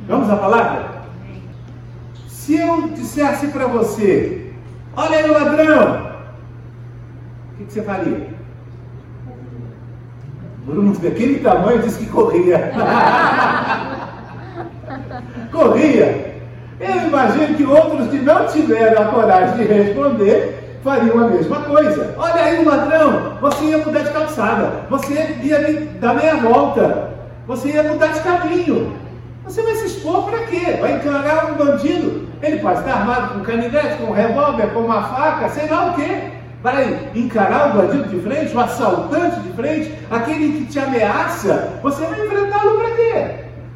Vamos à palavra? Se eu dissesse para você, olha aí o ladrão, o que você faria? Bruno, daquele tamanho, disse que corria. Corria. Eu imagino que outros que não tiveram a coragem de responder fariam a mesma coisa. Olha aí o ladrão, você ia mudar de calçada, você ia dar meia volta, você ia mudar de caminho. Você vai se expor para quê? Vai encarar um bandido? Ele pode estar armado com canivete, com um revólver, com uma faca, sei lá o quê. Vai encarar o bandido de frente, o assaltante de frente, aquele que te ameaça. Você vai enfrentá-lo para quê?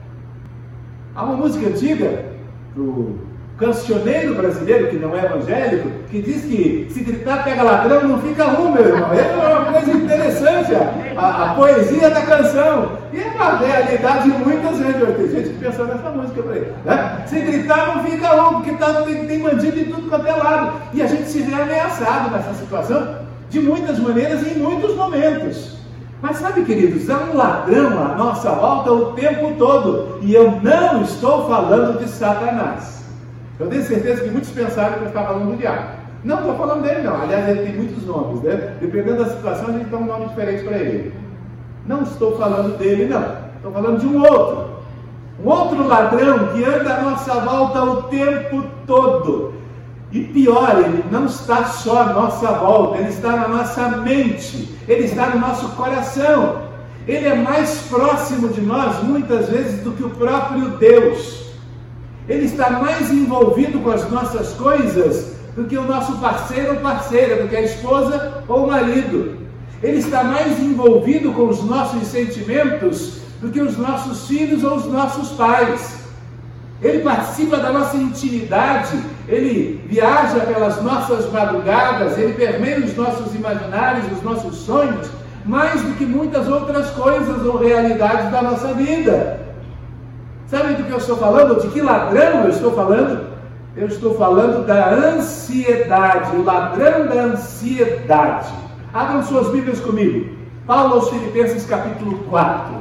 Há uma música antiga do cancioneiro brasileiro, que não é evangélico, que diz que se gritar pega ladrão não fica um, meu irmão. É uma coisa interessante, a poesia da canção. E é uma realidade de muitas vezes. Tem gente que pensa nessa música para ele, né? Se gritar não fica um, porque tem bandido em tudo quanto é lado. E a gente se vê ameaçado nessa situação de muitas maneiras e em muitos momentos. Mas sabe, queridos, há um ladrão à nossa volta o tempo todo. E eu não estou falando de Satanás. Eu tenho certeza que muitos pensaram que eu estava falando do diabo. Não estou falando dele, não. Aliás, ele tem muitos nomes, né? Dependendo da situação, a gente dá um nome diferente para ele. Não estou falando dele, não. Estou falando de um outro. Um outro ladrão que anda à nossa volta o tempo todo. E pior, ele não está só à nossa volta, ele está na nossa mente, ele está no nosso coração. Ele é mais próximo de nós, muitas vezes, do que o próprio Deus. Ele está mais envolvido com as nossas coisas do que o nosso parceiro ou parceira, do que a esposa ou o marido. Ele está mais envolvido com os nossos sentimentos do que os nossos filhos ou os nossos pais. Ele participa da nossa intimidade, ele viaja pelas nossas madrugadas, ele permeia os nossos imaginários, os nossos sonhos, mais do que muitas outras coisas ou realidades da nossa vida. Sabe do que eu estou falando? De que ladrão eu estou falando? Eu estou falando da ansiedade, o ladrão da ansiedade. Abram suas Bíblias comigo. Paulo aos Filipenses capítulo 4.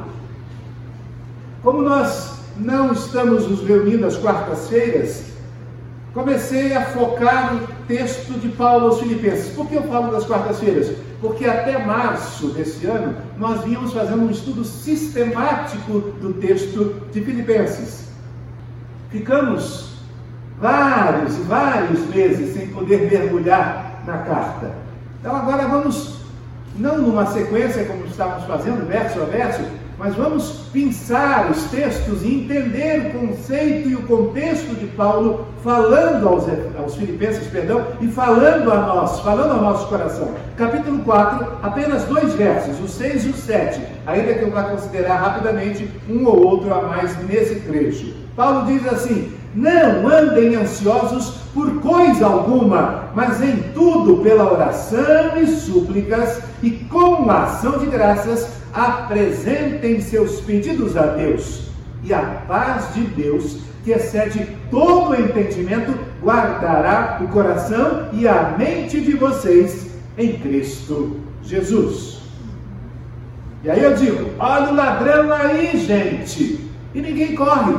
Como nós não estamos nos reunindo às quartas-feiras, comecei a focar no texto de Paulo aos Filipenses. Por que eu falo das quartas-feiras? Porque até março desse ano, nós vínhamos fazendo um estudo sistemático do texto de Filipenses. Ficamos vários e vários meses sem poder mergulhar na carta. Então agora vamos, não numa sequência como estávamos fazendo, verso a verso, mas vamos pensar os textos e entender o conceito e o contexto de Paulo falando aos Filipenses, e falando a nós, falando ao nosso coração. Capítulo 4, apenas 2 versos, o 6 e o 7, ainda que eu vá considerar rapidamente um ou outro a mais nesse trecho. Paulo diz assim: não andem ansiosos por coisa alguma, mas em tudo pela oração e súplicas e com a ação de graças apresentem seus pedidos a Deus, e a paz de Deus, que excede todo o entendimento, guardará o coração e a mente de vocês em Cristo Jesus. E aí eu digo, olha o ladrão aí, gente, e ninguém corre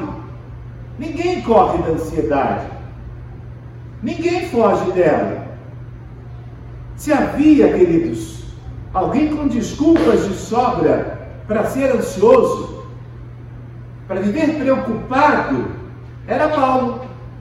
da ansiedade, ninguém foge dela. Se havia, queridos, alguém com desculpas de sobra para ser ansioso, para viver preocupado, era Paulo.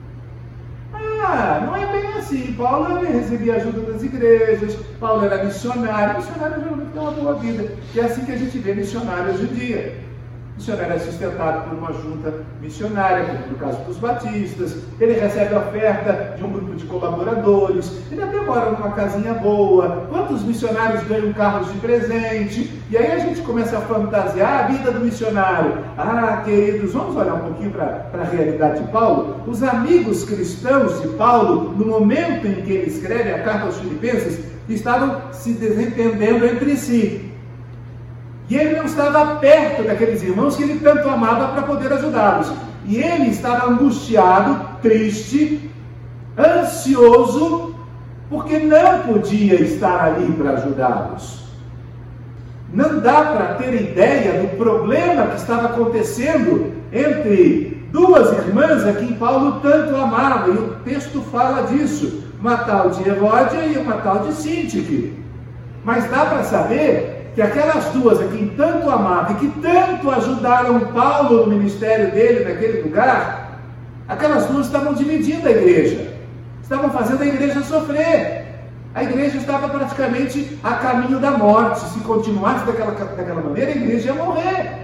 Não é bem assim. Paulo recebia ajuda das igrejas, Paulo era missionário. Missionário geralmente tem uma boa vida, que é assim que a gente vê missionário hoje em dia. Missionário é sustentado por uma junta missionária, como no caso dos batistas. Ele recebe a oferta de um grupo de colaboradores. Ele até mora numa casinha boa. Quantos missionários ganham carros de presente? E aí a gente começa a fantasiar a vida do missionário. Queridos, vamos olhar um pouquinho para a realidade de Paulo? Os amigos cristãos de Paulo, no momento em que ele escreve a carta aos Filipenses, estavam se desentendendo entre si. E ele não estava perto daqueles irmãos que ele tanto amava para poder ajudá-los. E ele estava angustiado, triste, ansioso, porque não podia estar ali para ajudá-los. Não dá para ter ideia do problema que estava acontecendo entre duas irmãs a quem Paulo tanto amava, e o texto fala disso, uma tal de Evódia e uma tal de Síntique. Mas dá para saber que aquelas duas a quem tanto amava e que tanto ajudaram Paulo no ministério dele naquele lugar, aquelas duas estavam dividindo a igreja, estavam fazendo a igreja sofrer. A igreja estava praticamente a caminho da morte. Se continuasse daquela maneira, a igreja ia morrer.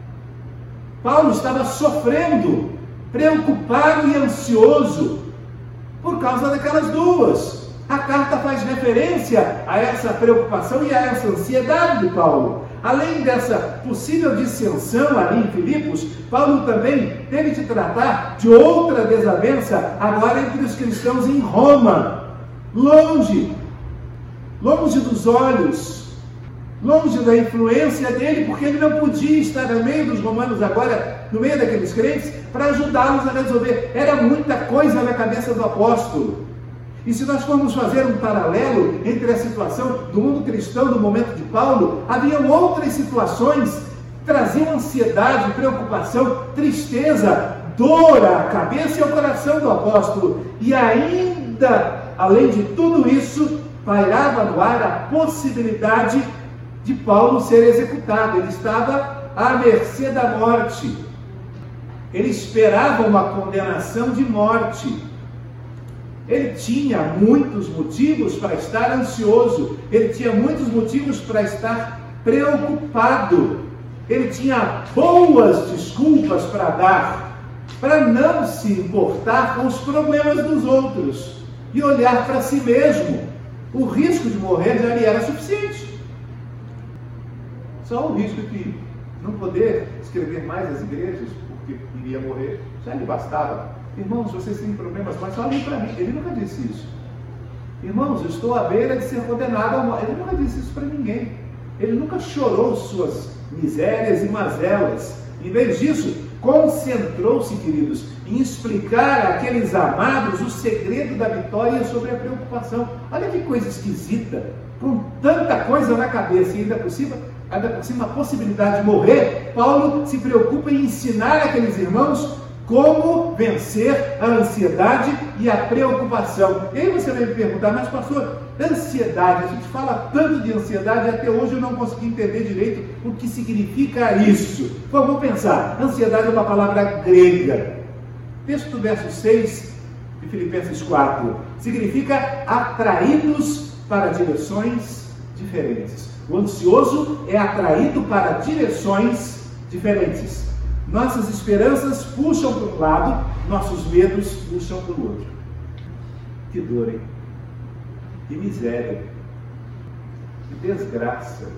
Paulo estava sofrendo, preocupado e ansioso por causa daquelas duas. A carta faz referência a essa preocupação e a essa ansiedade de Paulo. Além dessa possível dissensão ali em Filipos, Paulo também teve de tratar de outra desavença agora entre os cristãos em Roma. Longe dos olhos, longe da influência dele, porque ele não podia estar no meio dos romanos agora, no meio daqueles crentes, para ajudá-los a resolver. Era muita coisa na cabeça do apóstolo. E se nós formos fazer um paralelo entre a situação do mundo cristão no momento de Paulo, haviam outras situações que traziam ansiedade, preocupação, tristeza, dor à cabeça e ao coração do apóstolo. E ainda, além de tudo isso, pairava no ar a possibilidade de Paulo ser executado. Ele estava à mercê da morte. Ele esperava uma condenação de morte. Ele tinha muitos motivos para estar ansioso. Ele tinha muitos motivos para estar preocupado. Ele tinha boas desculpas para dar, para não se importar com os problemas dos outros e olhar para si mesmo. O risco de morrer já lhe era suficiente. Só o risco de não poder escrever mais as igrejas, porque iria morrer, já lhe bastava. Irmãos, vocês têm problemas, mas olhem para mim. Ele nunca disse isso. Irmãos, eu estou à beira de ser condenado à morte. Ele nunca disse isso para ninguém. Ele nunca chorou suas misérias e mazelas. Em vez disso, concentrou-se, queridos, em explicar àqueles amados o segredo da vitória sobre a preocupação. Olha que coisa esquisita, com tanta coisa na cabeça e ainda por cima a possibilidade de morrer. Paulo se preocupa em ensinar àqueles irmãos como vencer a ansiedade e a preocupação. E aí você vai me perguntar, mas pastor, ansiedade, a gente fala tanto de ansiedade e até hoje eu não consegui entender direito o que significa isso. Vamos pensar, ansiedade é uma palavra grega. Texto do verso 6 de Filipenses 4, significa atraídos para direções diferentes. O ansioso é atraído para direções diferentes. Nossas esperanças puxam para um lado, nossos medos puxam para o outro. Que dor, hein? Que miséria. Que desgraça.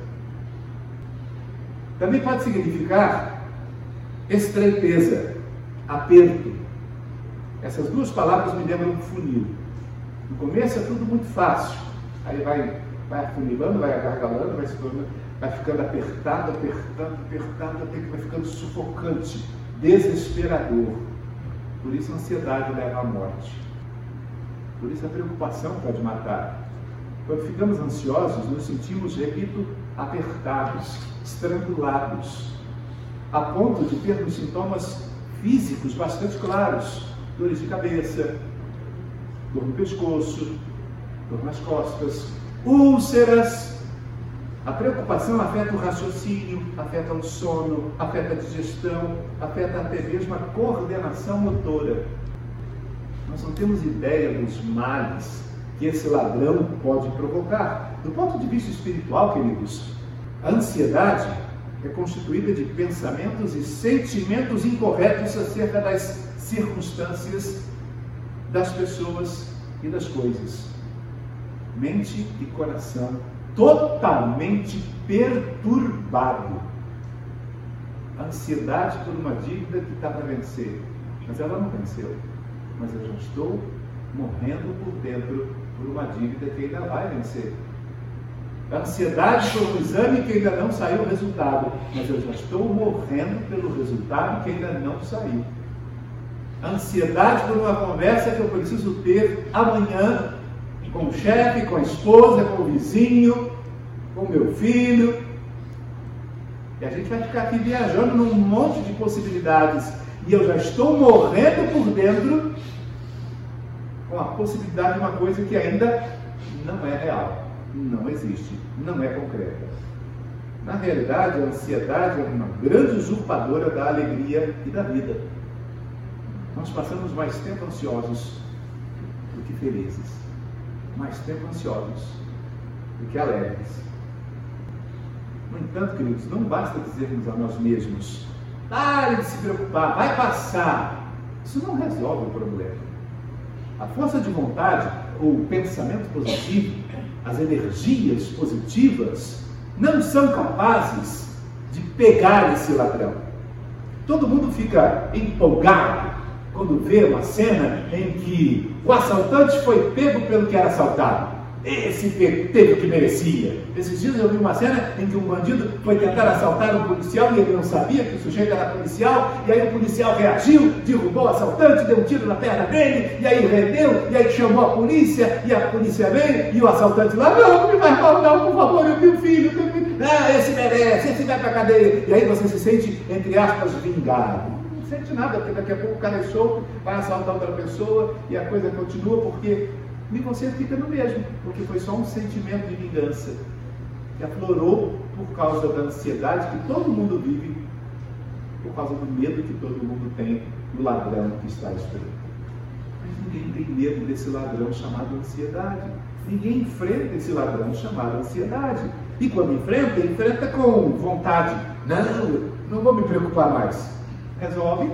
Também pode significar estreiteza, aperto. Essas duas palavras me lembram um funil. No começo é tudo muito fácil. Aí vai afunilando, vai agargalando, vai se tornando, vai ficando apertado, até que vai ficando sufocante, desesperador. Por isso a ansiedade leva à morte. Por isso a preocupação pode matar. Quando ficamos ansiosos, nos sentimos, repito, apertados, estrangulados, a ponto de termos sintomas físicos bastante claros: dores de cabeça, dor no pescoço, dor nas costas, úlceras. A preocupação afeta o raciocínio, afeta o sono, afeta a digestão, afeta até mesmo a coordenação motora. Nós não temos ideia dos males que esse ladrão pode provocar. Do ponto de vista espiritual, queridos, a ansiedade é constituída de pensamentos e sentimentos incorretos acerca das circunstâncias, das pessoas e das coisas. Mente e coração totalmente perturbado. A ansiedade por uma dívida que está para vencer, mas ela não venceu. Mas eu já estou morrendo por dentro por uma dívida que ainda vai vencer. A ansiedade por um exame que ainda não saiu o resultado, mas eu já estou morrendo pelo resultado que ainda não saiu. A ansiedade por uma conversa que eu preciso ter amanhã com o chefe, com a esposa, com o vizinho, com o meu filho. E a gente vai ficar aqui viajando num monte de possibilidades. e eu já estou morrendo por dentro com a possibilidade de uma coisa que ainda não é real, não existe, não é concreta. Na realidade, a ansiedade é uma grande usurpadora da alegria e da vida. Nós passamos mais tempo ansiosos do que felizes, mais tempo ansiosos do que alegres. No entanto, queridos, não basta dizermos a nós mesmos: pare de se preocupar, vai passar. Isso não resolve o problema. A força de vontade, o pensamento positivo, as energias positivas não são capazes de pegar esse ladrão. Todo mundo fica empolgado quando vê uma cena em que o assaltante foi pego pelo que era assaltado. Esse teve o que merecia. Esses dias eu vi uma cena em que um bandido foi tentar assaltar um policial e ele não sabia que o sujeito era policial, e aí o policial reagiu, derrubou o assaltante, deu um tiro na perna dele, e aí rendeu, e aí chamou a polícia, e a polícia veio, e o assaltante lá: não me faz mal não, por favor, eu tenho filho, esse merece, esse vai pra cadeia. E aí você se sente, entre aspas, vingado. Não sente nada, porque daqui a pouco o cara é solto, vai assaltar outra pessoa, e a coisa continua, porque e você fica no mesmo, porque foi só um sentimento de vingança que aflorou por causa da ansiedade que todo mundo vive, por causa do medo que todo mundo tem do ladrão que está espreito. Mas ninguém tem medo desse ladrão chamado ansiedade. Ninguém enfrenta esse ladrão chamado ansiedade. E quando enfrenta, enfrenta com vontade. Não vou me preocupar mais. Resolve?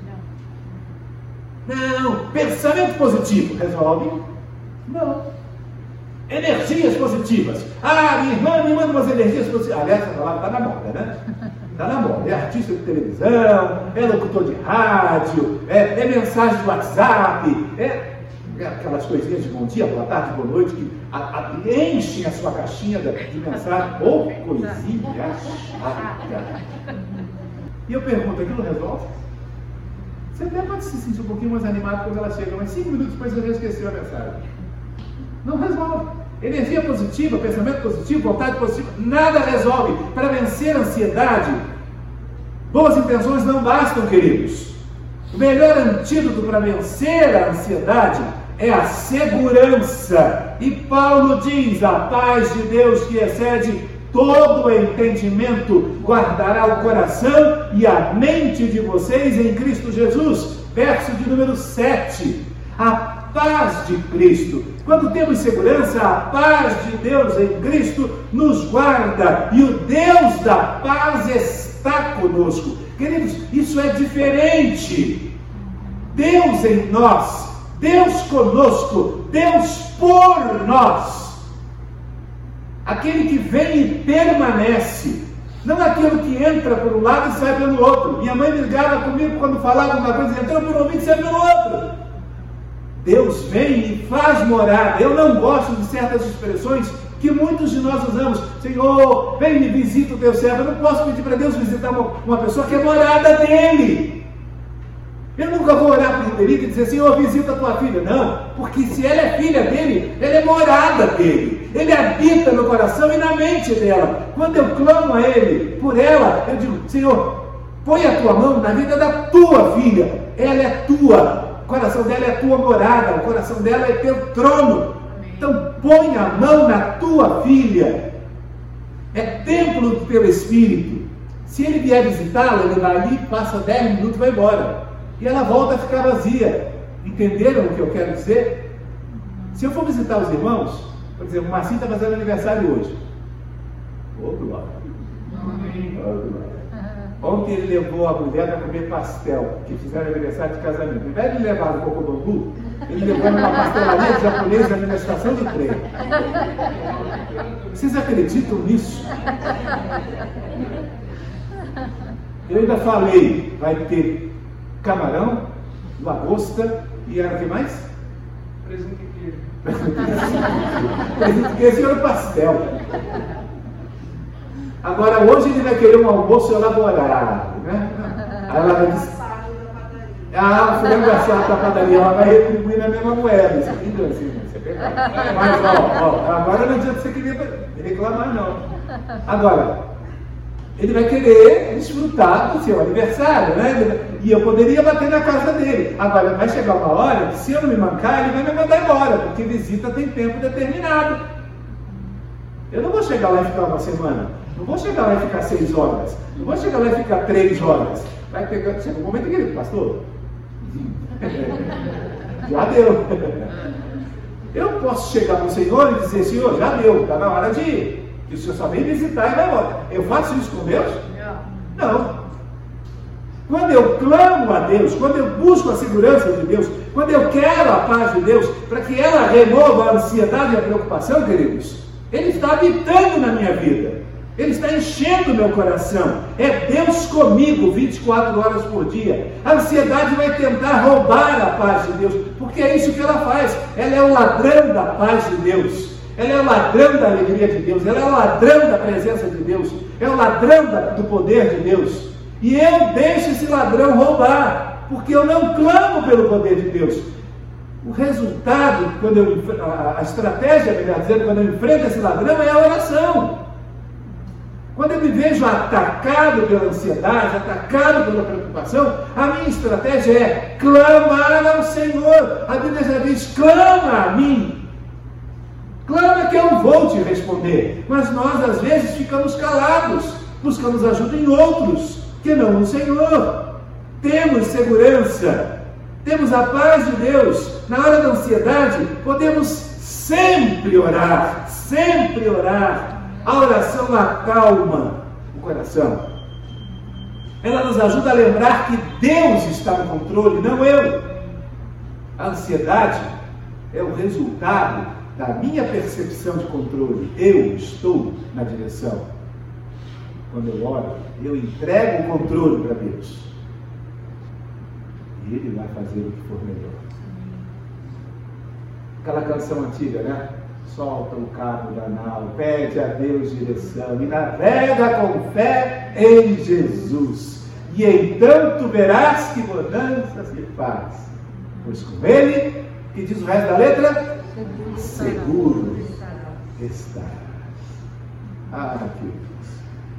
Não. Pensamento positivo. Resolve? Não. Energias positivas. Minha irmã me manda umas energias positivas. Aliás, essa palavra está na moda, né? Está na moda. É artista de televisão, é locutor de rádio, é mensagem de WhatsApp, é aquelas coisinhas de bom dia, boa tarde, boa noite, que enchem a sua caixinha de mensagem. Ou coisinha chata. E eu pergunto, aquilo resolve? Você até pode se sentir um pouquinho mais animado quando ela chega, mas 5 minutos depois você já esqueceu a mensagem. Não resolve. Energia positiva, pensamento positivo, vontade positiva, nada resolve. Para vencer a ansiedade, boas intenções não bastam, queridos. O melhor antídoto para vencer a ansiedade é a segurança. E Paulo diz: a paz de Deus que excede todo o entendimento guardará o coração e a mente de vocês em Cristo Jesus. Verso de número 7. A paz de Cristo. Quando temos segurança, a paz de Deus em Cristo nos guarda e o Deus da paz está conosco. Queridos, isso é diferente. Deus em nós, Deus conosco, Deus por nós. Aquele que vem e permanece, não aquele que entra por um lado e sai pelo outro. Minha mãe brigava comigo quando falava uma coisa, entrou por um ouvido e saiu pelo outro. Deus vem e faz morada. Eu não gosto de certas expressões que muitos de nós usamos. Senhor, vem e visita o teu servo. Eu não posso pedir para Deus visitar uma pessoa que é morada dele. Eu nunca vou orar para o Felipe e dizer: Senhor, visita a tua filha. Não, porque se ela é filha dele, ela é morada dele. Ele habita no coração e na mente dela. Quando eu clamo a ele por ela, eu digo: Senhor, põe a tua mão na vida da tua filha. Ela é tua. O coração dela é a tua morada, o coração dela é teu trono. Então põe a mão na tua filha. É templo do teu espírito. Se ele vier visitá-la, ele vai ali, passa 10 minutos e vai embora. E ela volta a ficar vazia. Entenderam o que eu quero dizer? Se eu for visitar os irmãos, por exemplo, o Marcinho está fazendo aniversário hoje. Ô, glória. Ô, glória. Ontem ele levou a mulher para comer pastel, que fizeram aniversário de casamento. Ao invés de levar no Cocobambu, ele levou numa pastelaria de japonesa na estação de trem. Vocês acreditam nisso? Eu ainda falei, vai ter camarão, lagosta e era o que mais? Presunto e queijo. Presunto e queijo era o pastel. Agora hoje ele vai querer um almoço elaborado, né? Aí ela vai dizer: o frango assado da padaria, ela vai retribuir na mesma moeda. Isso aqui, você pegou. Mas agora não adianta você querer reclamar, não. Agora, ele vai querer desfrutar do seu aniversário, né? E eu poderia bater na casa dele. Agora, vai chegar uma hora que, se eu não me mancar, ele vai me mandar embora, porque visita tem tempo determinado. Eu não vou chegar lá e ficar uma semana. Não vou chegar lá e ficar 6 horas. Não vou chegar lá e ficar 3 horas. Vai pegar... Chega um momento que ele, pastor, já deu. Eu posso chegar no Senhor e dizer, Senhor, já deu, está na hora de ir. E o Senhor só vem visitar e vai embora. Eu faço isso com Deus? Não. Quando eu clamo a Deus, quando eu busco a segurança de Deus, quando eu quero a paz de Deus, para que ela remova a ansiedade e a preocupação, queridos, Ele está habitando na minha vida. Ele está enchendo o meu coração. É Deus comigo 24 horas por dia. A ansiedade vai tentar roubar a paz de Deus, porque é isso que ela faz. Ela é o ladrão da paz de Deus. Ela é o ladrão da alegria de Deus. Ela é o ladrão da presença de Deus. É o ladrão do poder de Deus. E eu deixo esse ladrão roubar, porque eu não clamo pelo poder de Deus. O resultado, a estratégia, melhor dizendo, quando eu enfrento esse ladrão, é a oração. Quando eu me vejo atacado pela ansiedade, atacado pela preocupação, a minha estratégia é clamar ao Senhor. A Bíblia já diz, clama a mim. Clama que eu vou te responder. Mas nós, às vezes, ficamos calados, buscamos ajuda em outros, que não no Senhor. Temos segurança, temos a paz de Deus. Na hora da ansiedade, podemos sempre orar, sempre orar. A oração acalma o coração. Ela nos ajuda a lembrar que Deus está no controle, não eu. A ansiedade é o resultado da minha percepção de controle. Eu estou na direção. Quando eu oro, eu entrego o controle para Deus. E Ele vai fazer o que for melhor. Aquela canção antiga, né? Solta o cabo da nau, pede a Deus direção e navega com fé em Jesus. E então tu verás que mudança se faz. Pois com Ele, que diz o resto da letra? Seguro estarás. Ah, queridos.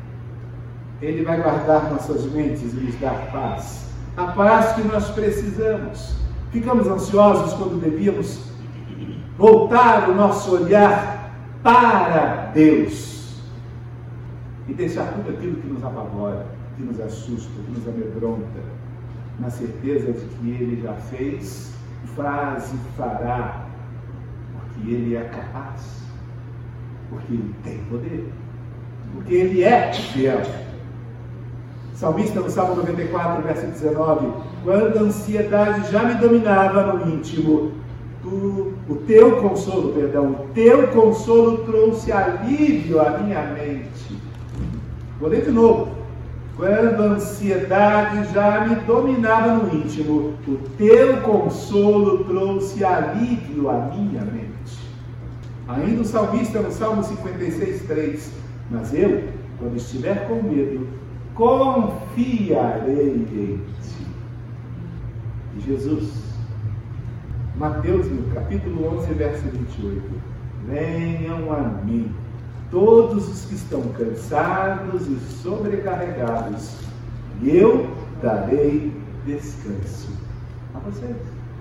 Ele vai guardar nossas mentes e nos dar paz. A paz que nós precisamos. Ficamos ansiosos quando devíamos voltar o nosso olhar para Deus e deixar tudo aquilo que nos apavora, que nos assusta, que nos amedronta, na certeza de que Ele já fez, faz e fará, porque Ele é capaz, porque Ele tem poder, porque Ele é fiel. Salmista no Salmo 94, verso 19: quando a ansiedade já me dominava no íntimo, o teu consolo trouxe alívio à minha mente. Vou ler de novo. Quando a ansiedade já me dominava no íntimo, o teu consolo trouxe alívio à minha mente. Ainda o salmista no Salmo 56:3: mas eu, quando estiver com medo, confiarei em ti. E Jesus, Mateus, no capítulo 11, verso 28. Venham a mim, todos os que estão cansados e sobrecarregados, e eu darei descanso a vocês.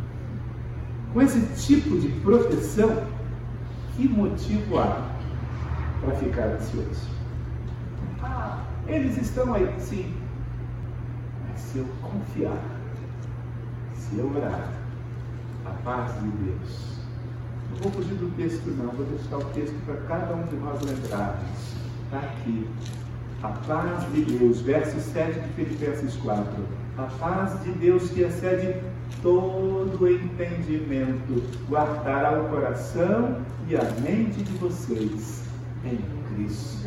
Com esse tipo de proteção, que motivo há para ficar ansioso? Eles estão aí, sim. Mas se eu confiar, se eu orar, a paz de Deus. Não vou fugir do texto, não. Vou deixar o texto para cada um de nós lembrarmos. Está aqui. A paz de Deus, verso 7 de Filipenses 4. A paz de Deus que excede todo entendimento, guardará o coração e a mente de vocês em Cristo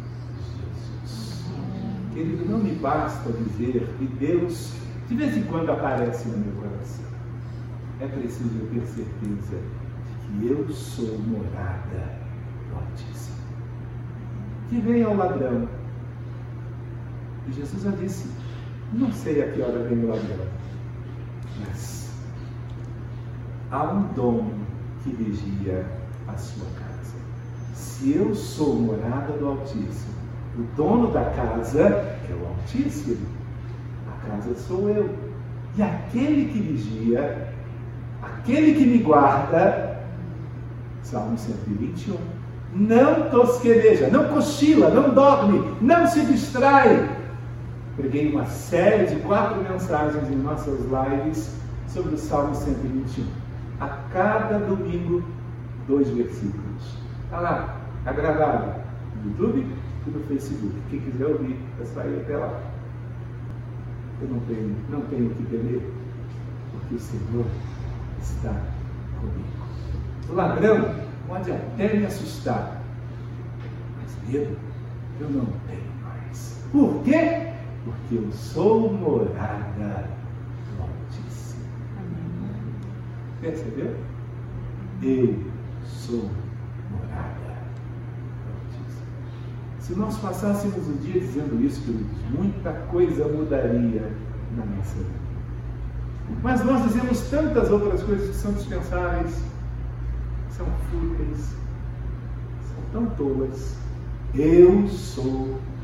Jesus. Querido, não me basta dizer que Deus de vez em quando aparece no meu coração. É preciso eu ter certeza de que eu sou morada do Altíssimo. Que venha o ladrão. E Jesus já disse: não sei a que hora vem o ladrão, mas há um dono que vigia a sua casa. Se eu sou morada do Altíssimo, O dono da casa é o Altíssimo. A casa sou eu. E aquele que vigia, aquele que me guarda, Salmo 121, não tosqueneja, não cochila, não dorme, não se distrai. Preguei uma série de 4 mensagens em nossas lives sobre o Salmo 121. A cada domingo, 2 versículos. Está lá, está gravado no YouTube e no Facebook. Quem quiser ouvir, é só ir até lá. Eu não tenho que temer, porque o Senhor está comigo. O ladrão pode até me assustar, mas medo eu não tenho mais. Por quê? Porque eu sou morada do Altíssimo. Percebeu? Eu sou morada do Altíssimo. Se nós passássemos o dia dizendo isso, queridos, muita coisa mudaria na nossa vida. Mas nós dizemos tantas outras coisas que são dispensáveis, são fúteis, são tão tolas. Eu sou